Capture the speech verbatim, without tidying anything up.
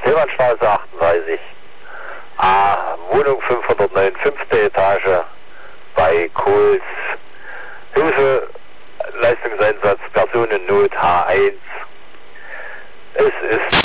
Tillmannstraße achtunddreißig, A, Wohnung fünfhundertneun, fünfte Etage, bei Kohls, Hilfe, Leistungseinsatz, Personennot H eins. Es ist